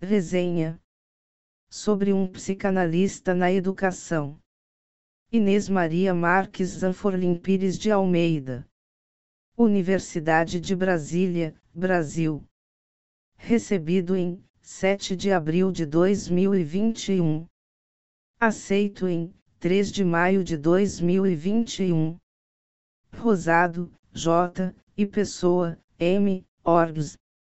Resenha sobre um psicanalista na educação. Inês Maria Marques Zanforlim Pires de Almeida. Universidade de Brasília, Brasil. Recebido em 7 de abril de 2021. Aceito em 3 de maio de 2021. Rosado, J. e Pessoa, M. Orgs.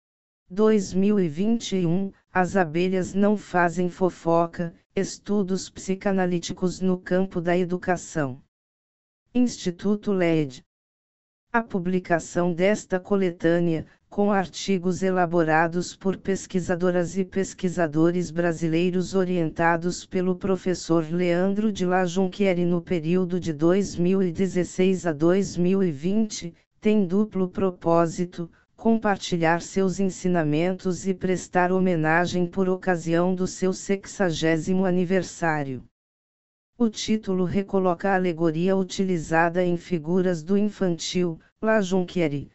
2021, As abelhas não fazem fofoca, estudos psicanalíticos no campo da educação. Instituto LED. A publicação desta coletânea, com artigos elaborados por pesquisadoras e pesquisadores brasileiros orientados pelo professor Leandro de La Junquière no período de 2016 a 2020, tem duplo propósito: compartilhar seus ensinamentos e prestar homenagem por ocasião do seu 60º aniversário. O título recoloca a alegoria utilizada em Figuras do Infantil, La Junquière,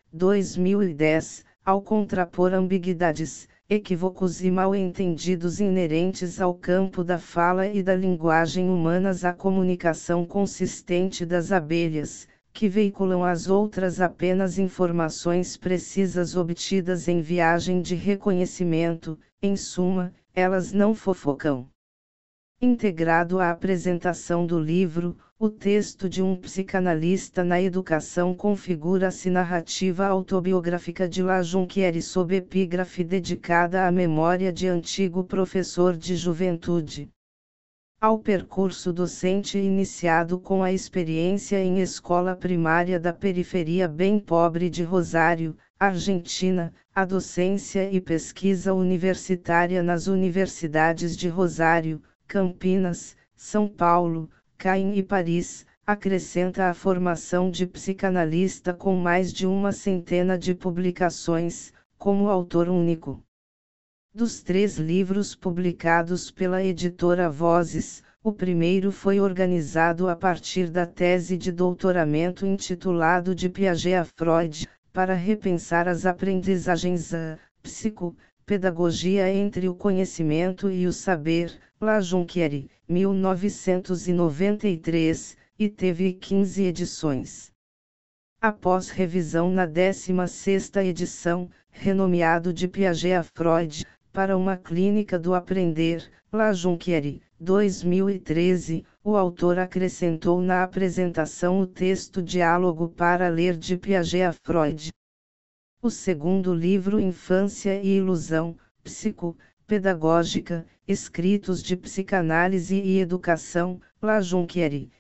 2010, ao contrapor ambiguidades, equívocos e mal-entendidos inerentes ao campo da fala e da linguagem humanas à comunicação consistente das abelhas, que veiculam às outras apenas informações precisas obtidas em viagem de reconhecimento. Em suma, elas não fofocam. Integrado à apresentação do livro, o texto de um psicanalista na educação configura-se narrativa autobiográfica de La Junquière sob epígrafe dedicada à memória de antigo professor de juventude. Ao percurso docente iniciado com a experiência em escola primária da periferia bem pobre de Rosário, Argentina, a docência e pesquisa universitária nas universidades de Rosário, Campinas, São Paulo, Caen e Paris, acrescenta a formação de psicanalista com mais de uma centena de publicações, como autor único. Dos 3 livros publicados pela editora Vozes, o primeiro foi organizado a partir da tese de doutoramento intitulado De Piaget a Freud, para repensar as aprendizagens psicopedagogia entre o conhecimento e o saber, La Junquière, 1993, e teve 15 edições. Após revisão na 16ª edição, renomeado De Piaget a Freud, para uma clínica do aprender, La Junquière, 2013, o autor acrescentou na apresentação o texto Diálogo para ler de Piaget a Freud. O segundo livro Infância e Ilusão, Psicopedagógica, Escritos de Psicanálise e Educação, La Junquière,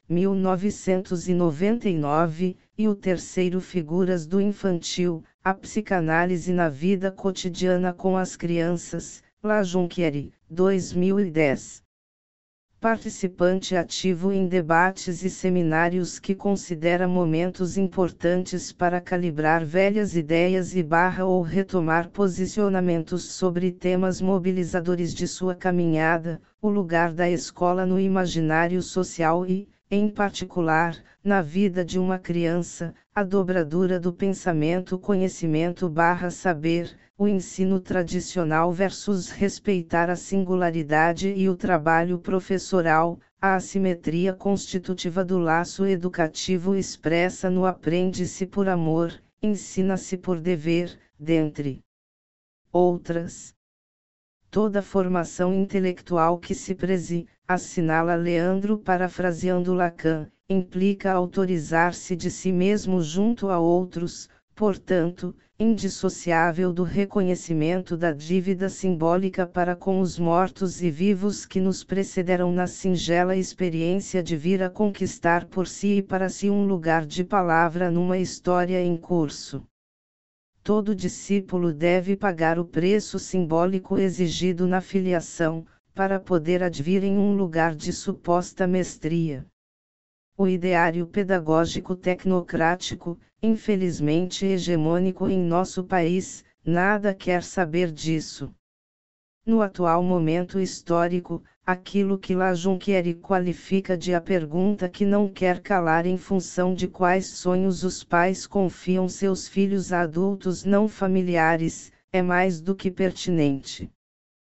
1999, e o terceiro Figuras do Infantil, A Psicanálise na Vida Cotidiana com as Crianças, La Junquière, 2010. Participante ativo em debates e seminários que considera momentos importantes para calibrar velhas ideias ou retomar posicionamentos sobre temas mobilizadores de sua caminhada, o lugar da escola no imaginário social e, em particular, na vida de uma criança, a dobradura do pensamento-conhecimento/saber, o ensino tradicional versus respeitar a singularidade e o trabalho professoral, a assimetria constitutiva do laço educativo expressa no aprende-se por amor, ensina-se por dever, dentre outras. Toda formação intelectual que se preze, assinala Leandro parafraseando Lacan, implica autorizar-se de si mesmo junto a outros, portanto, indissociável do reconhecimento da dívida simbólica para com os mortos e vivos que nos precederam na singela experiência de vir a conquistar por si e para si um lugar de palavra numa história em curso. Todo discípulo deve pagar o preço simbólico exigido na filiação, para poder advir em um lugar de suposta mestria. O ideário pedagógico tecnocrático, infelizmente hegemônico em nosso país, nada quer saber disso. No atual momento histórico, aquilo que La Junquière qualifica de a pergunta que não quer calar em função de quais sonhos os pais confiam seus filhos a adultos não familiares, é mais do que pertinente.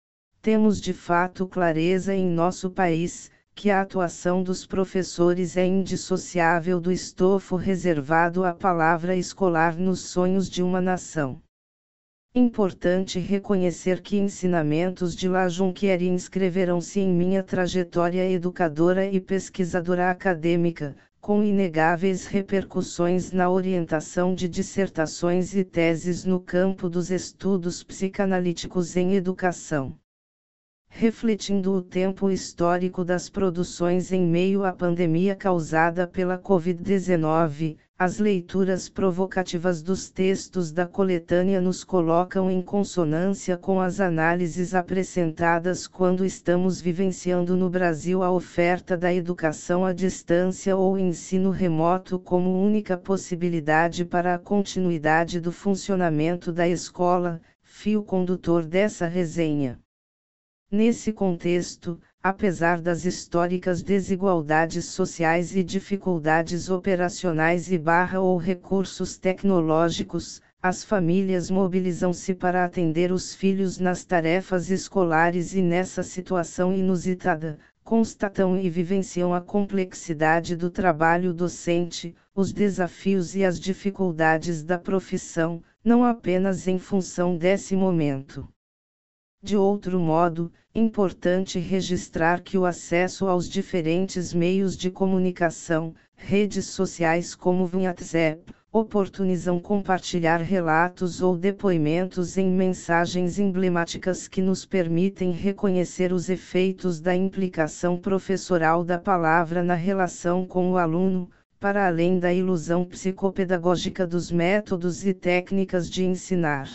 temos de fato clareza em nosso país, que a atuação dos professores é indissociável do estofo reservado à palavra escolar nos sonhos de uma nação. Importante reconhecer que ensinamentos de La Jonquière inscreveram-se em minha trajetória educadora e pesquisadora acadêmica, com inegáveis repercussões na orientação de dissertações e teses no campo dos estudos psicanalíticos em educação. Refletindo o tempo histórico das produções em meio à pandemia causada pela Covid-19, as leituras provocativas dos textos da coletânea nos colocam em consonância com as análises apresentadas quando estamos vivenciando no Brasil a oferta da educação à distância ou ensino remoto como única possibilidade para a continuidade do funcionamento da escola, fio condutor dessa resenha. Nesse contexto, apesar das históricas desigualdades sociais e dificuldades operacionais ou recursos tecnológicos, as famílias mobilizam-se para atender os filhos nas tarefas escolares e nessa situação inusitada, constatam e vivenciam a complexidade do trabalho docente, os desafios e as dificuldades da profissão, não apenas em função desse momento. De outro modo, importante registrar que o acesso aos diferentes meios de comunicação, redes sociais como o WhatsApp, oportunizam compartilhar relatos ou depoimentos em mensagens emblemáticas que nos permitem reconhecer os efeitos da implicação professoral da palavra na relação com o aluno, para além da ilusão psicopedagógica dos métodos e técnicas de ensinar.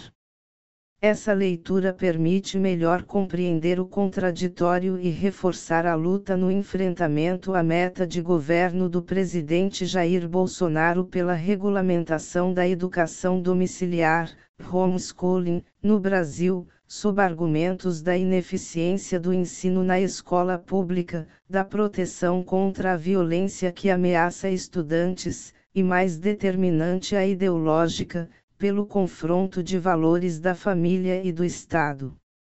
Essa leitura permite melhor compreender o contraditório e reforçar a luta no enfrentamento à meta de governo do presidente Jair Bolsonaro pela regulamentação da educação domiciliar, homeschooling, no Brasil, sob argumentos da ineficiência do ensino na escola pública, da proteção contra a violência que ameaça estudantes, e mais determinante a ideológica, pelo confronto de valores da família e do Estado.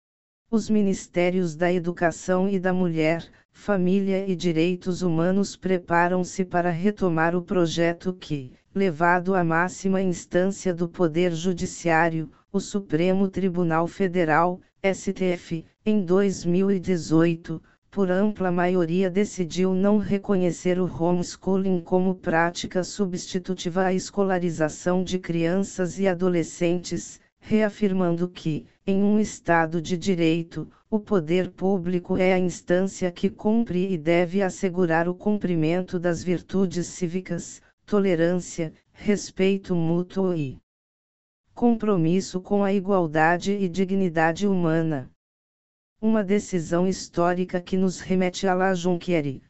Os Ministérios da Educação e da Mulher, Família e Direitos Humanos preparam-se para retomar o projeto que, levado à máxima instância do Poder Judiciário, o Supremo Tribunal Federal, STF, em 2018, por ampla maioria decidiu não reconhecer o homeschooling como prática substitutiva à escolarização de crianças e adolescentes, reafirmando que, em um Estado de direito, o poder público é a instância que cumpre e deve assegurar o cumprimento das virtudes cívicas, tolerância, respeito mútuo e compromisso com a igualdade e dignidade humana. Uma decisão histórica que nos remete a La Jonquière,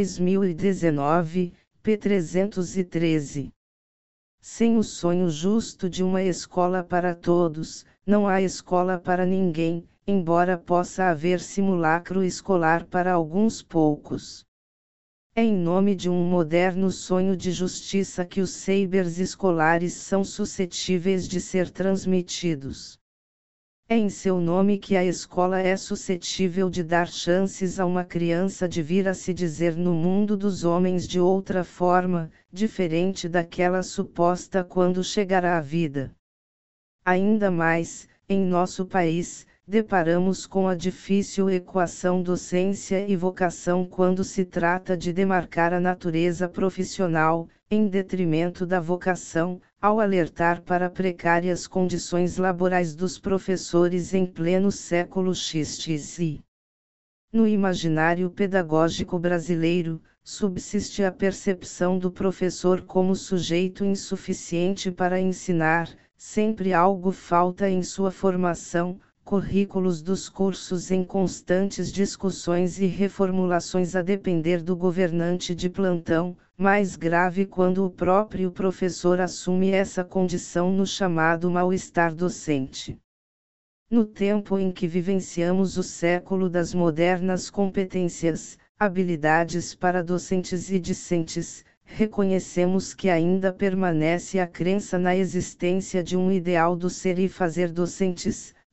2019, p. 313. Sem o sonho justo de uma escola para todos, não há escola para ninguém, embora possa haver simulacro escolar para alguns poucos. É em nome de um moderno sonho de justiça que os sabers escolares são suscetíveis de ser transmitidos. É em seu nome que a escola é suscetível de dar chances a uma criança de vir a se dizer no mundo dos homens de outra forma, diferente daquela suposta quando chegará à vida. Ainda mais, em nosso país, deparamos com a difícil equação docência e vocação quando se trata de demarcar a natureza profissional, em detrimento da vocação, ao alertar para precárias condições laborais dos professores em pleno século XXI. No imaginário pedagógico brasileiro, subsiste a percepção do professor como sujeito insuficiente para ensinar, sempre algo falta em sua formação, currículos dos cursos em constantes discussões e reformulações a depender do governante de plantão, mais grave quando o próprio professor assume essa condição no chamado mal-estar docente. No tempo em que vivenciamos o século das modernas competências, habilidades para docentes e discentes, reconhecemos que ainda permanece a crença na existência de um ideal do ser e fazer docentes,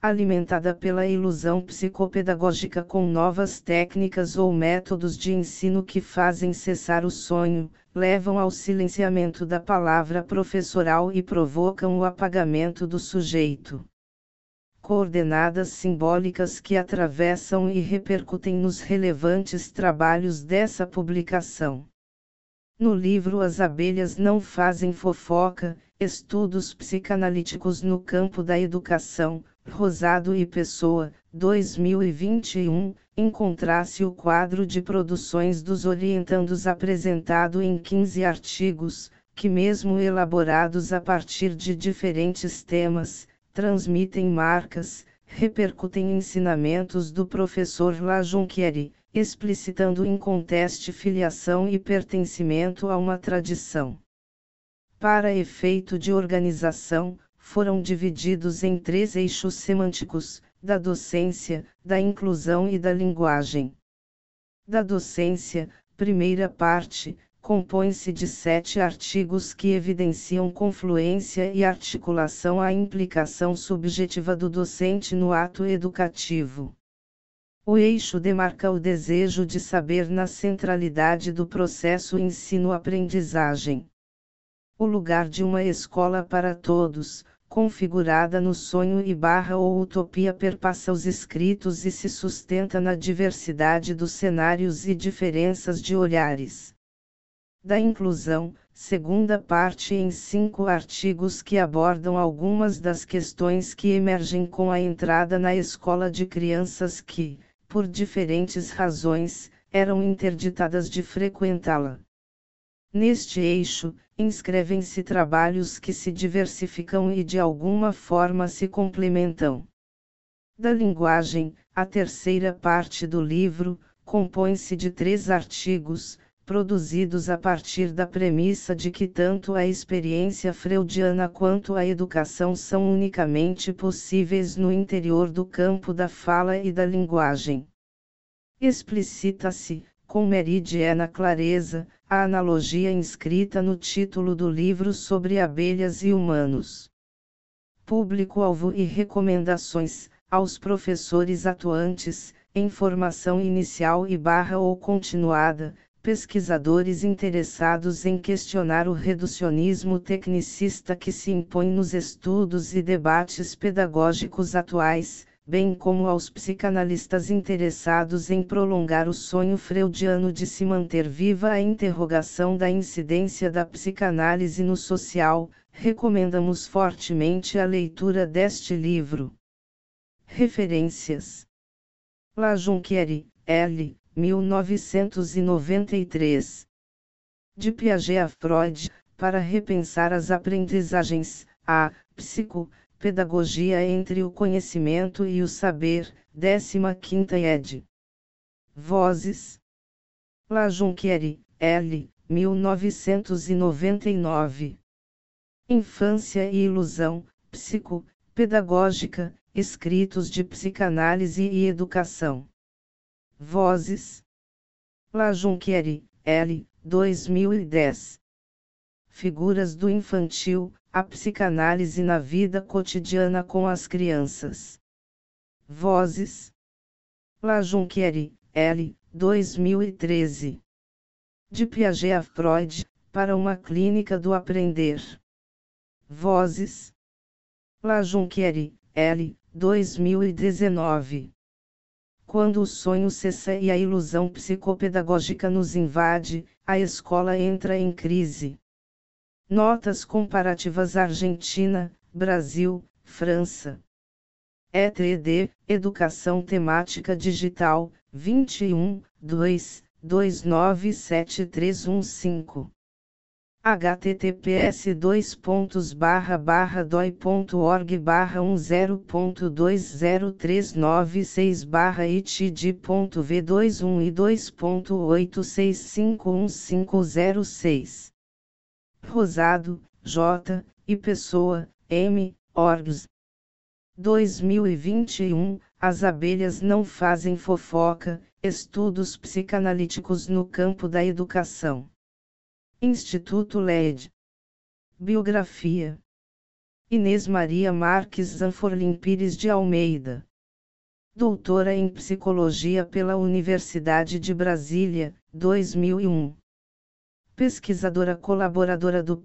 alimentada pela ilusão psicopedagógica com novas técnicas ou métodos de ensino que fazem cessar o sonho, levam ao silenciamento da palavra professoral e provocam o apagamento do sujeito. Coordenadas simbólicas que atravessam e repercutem nos relevantes trabalhos dessa publicação. No livro As Abelhas Não Fazem Fofoca, Estudos Psicanalíticos no Campo da Educação, Rosado e Pessoa, 2021, encontra-se o quadro de produções dos orientandos apresentado em 15 artigos, que mesmo elaborados a partir de diferentes temas, transmitem marcas, repercutem ensinamentos do professor La Jonquière, explicitando inconteste filiação e pertencimento a uma tradição. Para efeito de organização, foram divididos em 3 eixos semânticos, da docência, da inclusão e da linguagem. Da docência, primeira parte, compõe-se de 7 artigos que evidenciam confluência e articulação à implicação subjetiva do docente no ato educativo. O eixo demarca o desejo de saber na centralidade do processo ensino-aprendizagem. O lugar de uma escola para todos, configurada no sonho ou utopia, perpassa os escritos e se sustenta na diversidade dos cenários e diferenças de olhares. Da inclusão, segunda parte em 5 artigos que abordam algumas das questões que emergem com a entrada na escola de crianças que, por diferentes razões, eram interditadas de frequentá-la. Neste eixo, inscrevem-se trabalhos que se diversificam e de alguma forma se complementam. Da linguagem, a terceira parte do livro, compõe-se de 3 artigos, produzidos a partir da premissa de que tanto a experiência freudiana quanto a educação são unicamente possíveis no interior do campo da fala e da linguagem. Explicita-se, com meridiana clareza, a analogia inscrita no título do livro sobre abelhas e humanos. Público-alvo e recomendações, aos professores atuantes, em formação inicial ou continuada, pesquisadores interessados em questionar o reducionismo tecnicista que se impõe nos estudos e debates pedagógicos atuais, bem como aos psicanalistas interessados em prolongar o sonho freudiano de se manter viva a interrogação da incidência da psicanálise no social, recomendamos fortemente a leitura deste livro. Referências: La Jonquière, L. 1993. De Piaget a Freud, para repensar as aprendizagens, a Psicopedagogia entre o conhecimento e o saber, 15ª ed. Vozes: La Jonquière, L. 1999. Infância e Ilusão, Psicopedagógica, Escritos de Psicanálise e Educação. Vozes: La Jonquière, L. 2010. Figuras do infantil, a psicanálise na vida cotidiana com as crianças. Vozes: La Jonquière, L. 2013. De Piaget a Freud, para uma clínica do aprender. Vozes: La Jonquière, L. 2019. Quando o sonho cessa e a ilusão psicopedagógica nos invade, a escola entra em crise. Notas comparativas Argentina, Brasil, França. ETD, Educação Temática Digital, 21.2.297315. https://doi.org/10.20396/itd.v21 e 2.86515006. Rosado, J. e Pessoa, M. Orgs. 2021, As Abelhas Não Fazem Fofoca, Estudos Psicanalíticos no Campo da Educação. Instituto LED. Biografia. Inês Maria Marques Zanforlim Pires de Almeida. Doutora em Psicologia pela Universidade de Brasília, 2001. Pesquisadora colaboradora do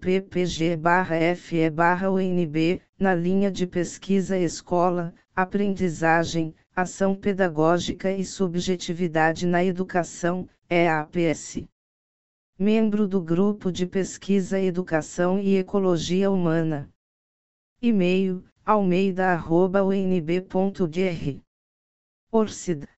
PPG/FE/UNB, na linha de pesquisa Escola, Aprendizagem, Ação Pedagógica e Subjetividade na Educação, EAPS. Membro do Grupo de Pesquisa Educação e Ecologia Humana. E-mail, almeida@unb.br. ORCID,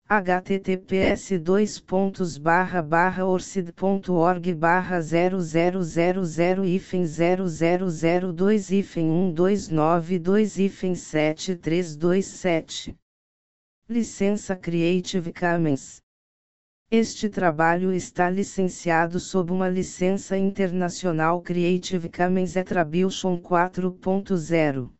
https://orcid.org/000-0002-12927. Licença Creative Commons. Este trabalho está licenciado sob uma licença internacional Creative Commons Attribution 4.0.